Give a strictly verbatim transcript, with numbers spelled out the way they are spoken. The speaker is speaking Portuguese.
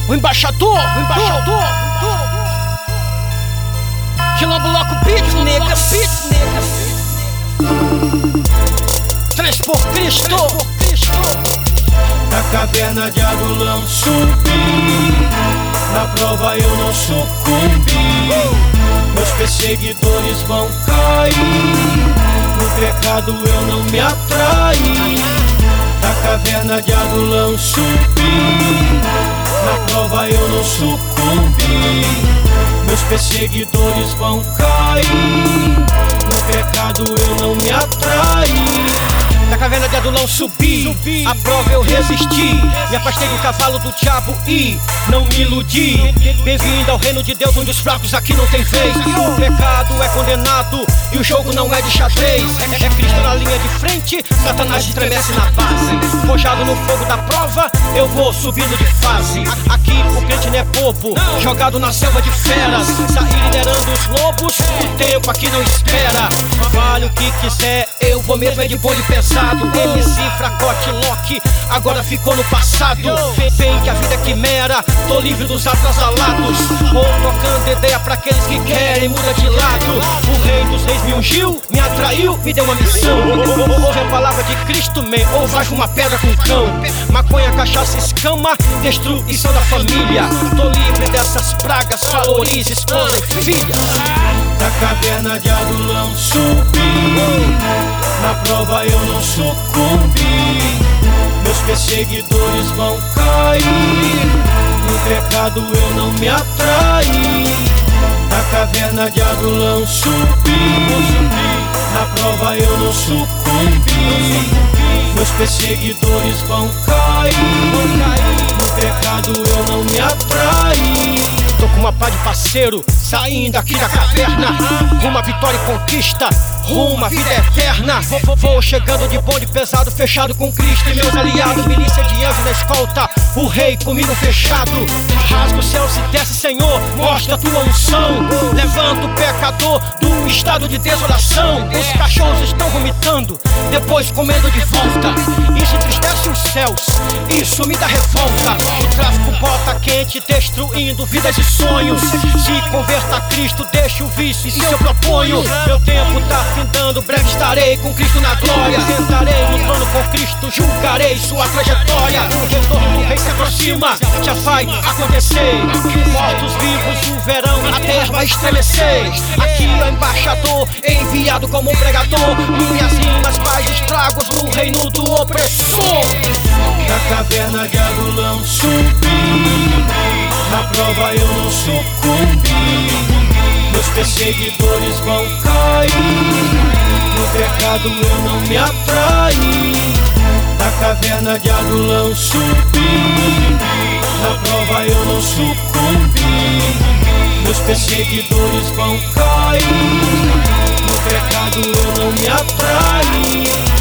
O embaixador, o embaixador. Quilombo Loco Beat, nega, beat, nega. Três por Cristo. Da caverna de Adulão subi, na prova eu não sucumbi. Meus perseguidores vão cair, no pecado eu não me atraí. Da caverna de Adulão subi, na prova eu não sucumbi. Meus perseguidores vão cair, no pecado eu não me atraí. Da caverna de Adulão subi, subi, a prova eu resisti. Me afastei do cavalo do diabo e não me iludi. Bem-vindo ao reino de Deus, onde os fracos aqui não tem vez. O pecado é condenado e o jogo não é de xadrez. É, é Cristo na linha de frente, Satanás estremece na base. Forjado no fogo da prova, eu vou subindo de fase. Aqui o crente não é bobo, jogado na selva de feras. Sair liderando os lobos, o tempo aqui não espera. Vale o que quiser, eu vou mesmo é de bonde pesado. M C, Fracote, Loki, agora ficou no passado. Bem que a vida é quimera, tô livre dos atrasalados. Vou tocando ideia pra aqueles que querem, muda de lado. O rei dos reis me ungiu, me atraiu, me deu uma missão. Ouve a palavra de Cristo, man, ou vai uma pedra com cão. Maconha, cachaça, escama, destruição da família. Tô livre dessas pragas, valorize esposa e filha. Da caverna de Adulão subi, na prova eu não sucumbi. Meus perseguidores vão cair, no pecado eu não me atraí. Da caverna de Adulão subi, na prova eu não sucumbi. Meus perseguidores vão cair, no pecado eu não me atraí. Tô com uma pá de parceiro, saindo aqui da caverna, rumo a vitória e conquista, rumo a vida eterna. Vou, vou chegando de bonde pesado, fechado com Cristo e meus aliados. Milícia de anjos na escolta, o rei comigo fechado. Rasga o céu se desce, Senhor, mostra a tua unção. Levanta o pecador do estado de desolação. Os cachorros estão vomitando, depois comendo de volta. Isso entristece os céus, isso me dá revolta. O tráfico bota quente, destruindo vidas e sonhos. Se converta a Cristo, deixa o vício, isso eu proponho. Meu tempo tá findando, breve estarei com Cristo na glória. Sentarei no trono com Cristo, julgarei sua trajetória. O retorno do rei se aproxima, já vai acontecer. Mortos vivos, o verão, a terra vai estremecer. Aqui é o embaixador, enviado como um pregador. Minhas rimas faz estragos no reino do opressor. Da caverna de Adulão subi, na prova eu não sucumbi. Meus perseguidores vão cair, no pecado eu não me atraí. Da caverna de Adulão subi, na prova eu não sucumbi. Meus perseguidores vão cair, no pecado eu não me atraí.